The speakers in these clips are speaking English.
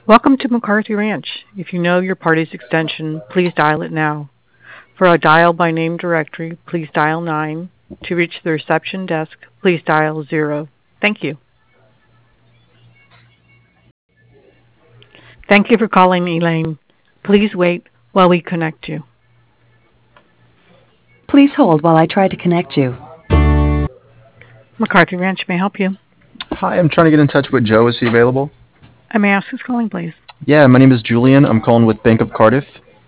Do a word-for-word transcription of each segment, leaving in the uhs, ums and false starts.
Welcome to McCarthy Ranch. If you know your party's extension, please dial it now. For a dial by name directory, please dial nine. To reach the reception desk, please dial zero. Thank you. Thank you for calling, Elaine. Please wait while we connect you. Please hold while I try to connect you. McCarthy Ranch may I help you. Hi, I'm trying to get in touch with Joe. Is he available? I may ask who's calling, please. Yeah, my name is Julian. I'm calling with Bank of Cardiff.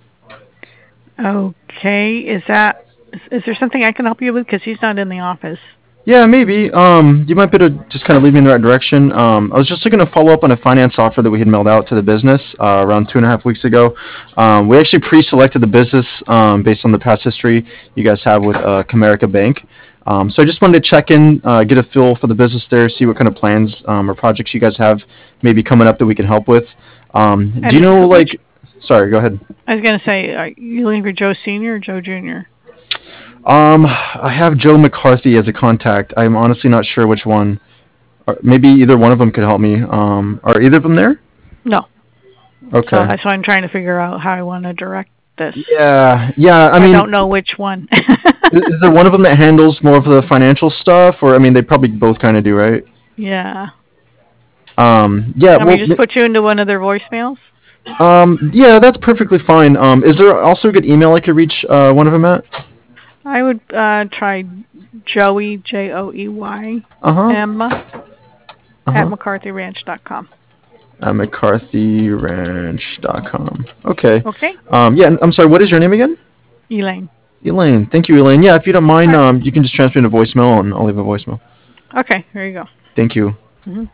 Okay, is that is, is there something I can help you with? Because he's not in the office. Yeah, maybe. Um, you might be able to just kind of lead me in the right direction. Um, I was just looking to follow up on a finance offer that we had mailed out to the business uh, around two and a half weeks ago. Um, we actually pre-selected the business um, based on the past history you guys have with uh, Comerica Bank. Um, so I just wanted to check in, uh, get a feel for the business there, see what kind of plans um, or projects you guys have maybe coming up that we can help with. Um, do you know, like, sorry, go ahead. I was going to say, are you looking for Joe Senior or Joe Junior? Um, I have Joe McCarthy as a contact. I'm honestly not sure which one. Or maybe either one of them could help me. Um, are either of them there? No. Okay. So that's why I'm trying to figure out how I want to direct this. Yeah, yeah. I mean, I don't know which one. is, is there one of them that handles more of the financial stuff, or I mean, they probably both kind of do, right? Yeah. Um, yeah. Let well, me just put you into one of their voicemails. Um, yeah, that's perfectly fine. Um, is there also a good email I could reach uh, one of them at? I would uh, try Joey, J O E Y, uh-huh. M, uh-huh. at McCarthy Ranch dot com. At McCarthy Ranch dot com. Okay. Okay. Um, yeah, I'm sorry, what is your name again? Elaine. Elaine. Thank you, Elaine. Yeah, if you don't mind, right. um, you can just transfer me to voicemail, and I'll leave a voicemail. Okay, here you go. Thank you. Mm-hmm.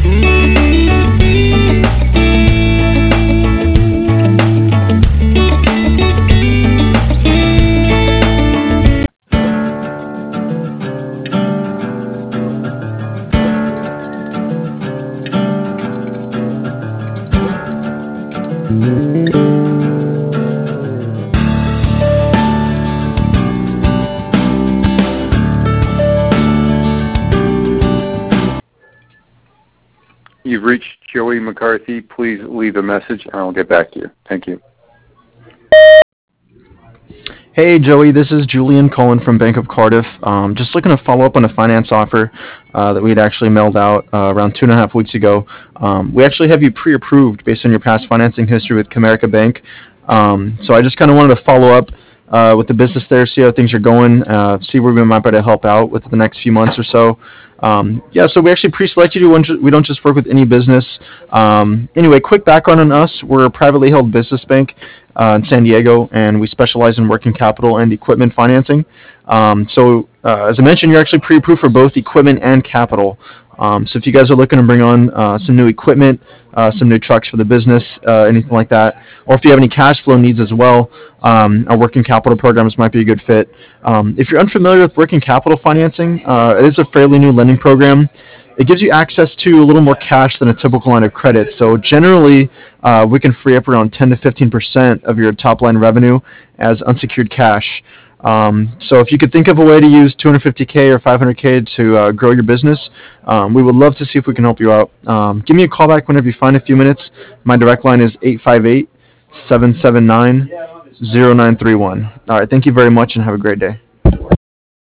You've reached Joey McCarthy. Please leave a message, and I'll get back to you. Thank you. Hey, Joey, this is Julian calling from Bank of Cardiff. Um, just looking to follow up on a finance offer uh, that we had actually mailed out uh, around two and a half weeks ago. Um, we actually have you pre-approved based on your past financing history with Comerica Bank. Um, so I just kind of wanted to follow up uh, with the business there, see how things are going, uh, see where we might be able to help out with the next few months or so. Um, yeah, so we actually pre-selected you. We don't just work with any business. Um, anyway, quick background on us. We're a privately held business bank uh, in San Diego, and we specialize in working capital and equipment financing. Um, so uh, as I mentioned, you're actually pre-approved for both equipment and capital. Um, so if you guys are looking to bring on uh, some new equipment, uh, some new trucks for the business, uh, anything like that, or if you have any cash flow needs as well, um, our working capital programs might be a good fit. Um, if you're unfamiliar with working capital financing, uh, it is a fairly new lending program. It gives you access to a little more cash than a typical line of credit. So generally, uh, we can free up around ten to fifteen percent of your top line revenue as unsecured cash. Um, so if you could think of a way to use two hundred fifty K or five hundred K to uh, grow your business, um, we would love to see if we can help you out. Um, give me a call back whenever you find a few minutes. My direct line is eight five eight, seven seven nine, zero nine three one. All right, thank you very much and have a great day.